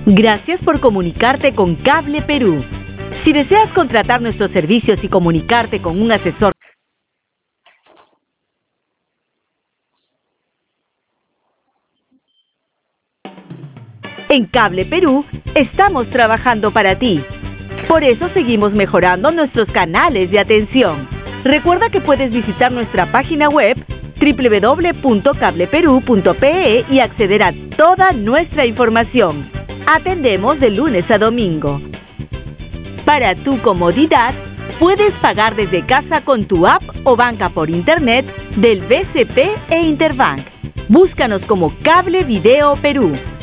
Gracias por comunicarte con Cable Perú. Si deseas contratar nuestros servicios y comunicarte con un asesor, en Cable Perú estamos trabajando para ti. Por eso seguimos mejorando nuestros canales de atención. Recuerda que puedes visitar nuestra página web www.cableperu.pe y acceder a toda nuestra información. Atendemos de lunes a domingo. Para tu comodidad, puedes pagar desde casa con tu app o banca por internet del BCP e Interbank. Búscanos como Cable Video Perú.